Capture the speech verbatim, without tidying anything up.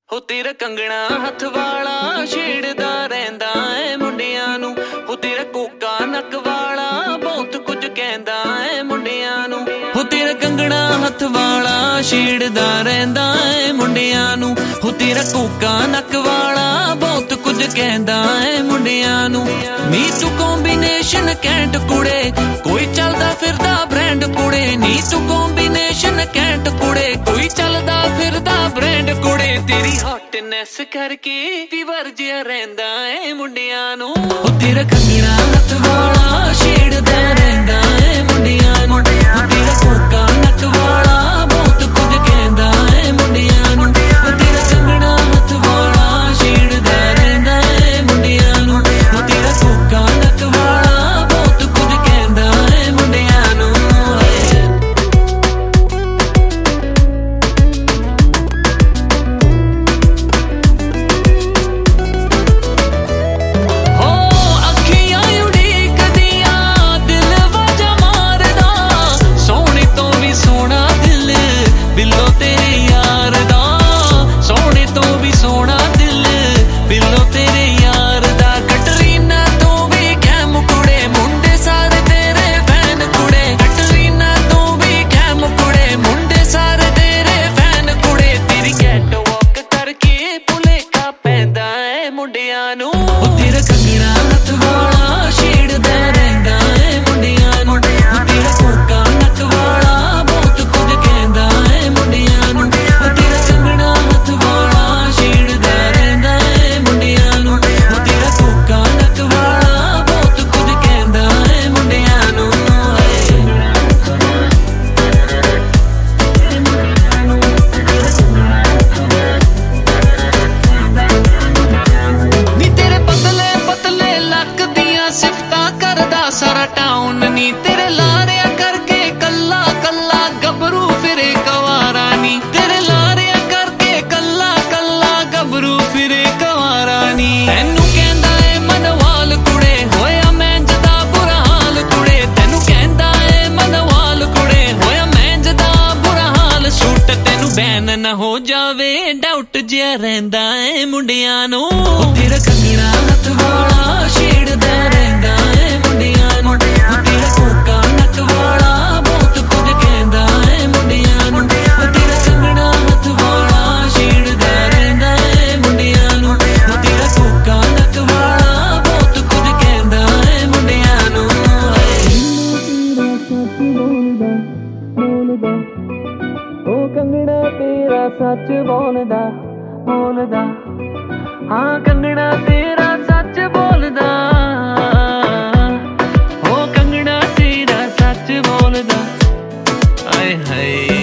ਹੋ ਤੇਰਾ ਕੰਗਣਾ ਹੱਥ ਵਾਲਾ ਛੇੜਦਾ ਰਹਿੰਦਾ ਏ ਮੁੰਡਿਆਂ ਨੂੰ। ਹੋ ਤੇਰਾ ਕੋਕਾ ਨੱਕ ਵਾਲਾ ਬਹੁਤ ਕੁਝ ਕਹਿੰਦਾ ਏ ਮੁੰਡਿਆਂ ਨੂੰ। ਹੋ ਤੇਰਾ ਕੰਗਣਾ ਹੱਥ ਵਾਲਾ ਛੇੜਦਾ ਰਹਿੰਦਾ ਏ ਮੁੰਡਿਆਂ ਨੂੰ। ਹੋ ਤੇਰਾ ਕੋਕਾ ਨੱਕ ਵਾਲਾ ਬਹੁਤ ਕੁਝ ਕਹਿੰਦਾ ਏ ਮੁੰਡਿਆਂ ਨੂੰ। ਨੀ ਤੂੰ ਕੰਬੀਨੇਸ਼ਨ ਕੈਂਟ ਕੁੜੇ, ਕੋਈ ਚੱਲਦਾ ਫਿਰਦਾ ਬ੍ਰਾਂਡ ਕੁੜੇ। ਨੀ ਤੂੰ ਕੰਬੀਨੇਸ਼ਨ ਕੈਂਟ ਕੁੜੇ, ਕੋਈ ਚੱਲਦਾ ਫਿਰਦਾ ਬ੍ਰਾਂਡ ਕੁੜੇ। ਤੇਰੀ ਹੌਟਨੈਸ ਕਰਕੇ ਫੀਵਰ ਜਿਹਾ ਰਹਿੰਦਾ ਏ ਮੁੰਡਿਆਂ ਨੂੰ। ਉਹ ਤੇਰਾ ਕੰਗਣਾ ਹੱਥ ਵਾਲਾ ਛੇੜਦਾ ਰਹਿੰਦਾ ਏ ਮੁੰਡਿਆਂ ਨੂੰ। ਉਹ ਤੇਰਾ ਕੋਕਾ ਨੱਕ ਵਾਲਾ ਬਹੁਤ ਕੁਝ ਕਹਿੰਦਾ ਏ ਮੁੰਡਿਆਂ ਨੂੰ। ਉਹ ਤੇਰਾ ਕੰਗਣਾ ਹੱਥ ਵਾਲਾ ਛੇੜਦਾ ਰਹਿੰਦਾ ਏ ਮੁੰਡਿਆਂ ਨੂੰ। ਉਹ ਤੇਰਾ ਕੋਕਾ ਨੱਕ ਵਾਲਾ ਬਹੁਤ ਕੁਝ ਕਹਿੰਦਾ ਏ ਮੁੰਡਿਆਂ ਨੂੰ। ਉਹ ਤੇਰਾ ਕੰਗਣਾ ਹੱਥ ਵਾਲਾ ਛੇੜਦਾ ਰਹਿੰਦਾ ਏ ਮੁੰਡਿਆਂ ਨੂੰ। ਉਹ ਤੇਰਾ ਕੋਕਾ ਨੱਕ ਵਾਲਾ ਬਹੁਤ ਕੁਝ ਕਹਿੰਦਾ ਏ ਮੁੰਡਿਆਂ ਨੂੰ। ਉਹ ਤੇਰਾ ਕੰਗਣਾ ਹੱਥ ਵਾਲਾ ਛੇੜਦਾ ਰਹਿੰਦਾ ਏ ਮੁੰਡਿਆਂ ਨੂੰ। ਉਹ ਤੇਰਾ ਕੋਕਾ ਨੱਕ ਵਾਲਾ ਬਹੁਤ ਕੁਝ ਕਹਿੰਦਾ ਏ ਮੁੰਡਿਆਂ ਨੂੰ। ਸਾਰਾ ਟਾਊਨ ਨੀ ਤੇਰੇ ਲਾਰਿਆ ਕਰਕੇ ਕੱਲਾ ਕੱਲਾ ਗੱਭਰੂ ਫਿਰੇ ਕਵਾਰਾ ਨੀ। ਤੇਰੇ ਲਾਰਿਆ ਕਰਕੇ ਕੱਲਾ ਕੱਲਾ ਗੱਭਰੂ ਫਿਰੇ ਕਵਾਰਾ ਨੀ। ਤੈਨੂੰ ਕਹਿੰਦਾ ਏ ਮਨਵਾਲ ਕੁੜੇ, ਹੋਇਆ ਮੈਂਜ ਦਾ ਬੁਰਾ ਹਾਲ ਕੁੜੇ। ਤੈਨੂੰ ਕਹਿੰਦਾ ਏ ਮਨਵਾਲ ਕੁੜੇ, ਹੋਇਆ ਮੈਂਜ ਦਾ ਬੁਰਾ ਹਾਲ। ਸੂਟ ਤੈਨੂੰ ਬੈਨ ਨਾ ਹੋ ਜਾਵੇ, ਡਾਊਟ ਜਿਹਾ ਰਹਿੰਦਾ ਏ ਮੁੰਡਿਆਂ ਨੂੰ। ਉਹ ਤੇਰਾ ਕੰਗਣਾ ਹੱਥ ਵਾਲਾ ਛੇੜਦਾ ਰਹਿੰਦਾ ਏ ਮੁੰਡਿਆਂ ਨੂੰ। ਉਹ ਤੇਰਾ ਕੋਕਾ ਨੱਕ ਵਾਲਾ ਬਹੁਤ ਕੁਝ ਕਹਿੰਦਾ ਏ ਮੁੰਡਿਆਂ ਨੂੰ। ਉਹ ਤੇਰਾ ਕੰਗਣਾ ਹੱਥ ਵਾਲਾ ਛੇੜਦਾ ਰਹਿੰਦਾ ਏ ਮੁੰਡਿਆਂ ਨੂੰ। ਉਹ ਤੇਰਾ ਕੋਕਾ ਨੱਕ ਵਾਲਾ ਬਹੁਤ ਕੁਝ ਕਹਿੰਦਾ ਏ ਮੁੰਡਿਆਂ ਨੂੰ। ਉਹ ਕੰਗਣਾ ਤੇਰਾ ਸੱਚ ਬੋਲਦਾ ਬੋਲਦਾ, ਹਾਂ ਕੰਗਣਾ ਤੇਰਾ ਸੱਚ ਬੋਲਦਾ। ਉਹ ਕੰਗਣਾ ਤੇਰਾ ਸੱਚ ਬੋਲਦਾ, ਆਏ ਹਾਏ।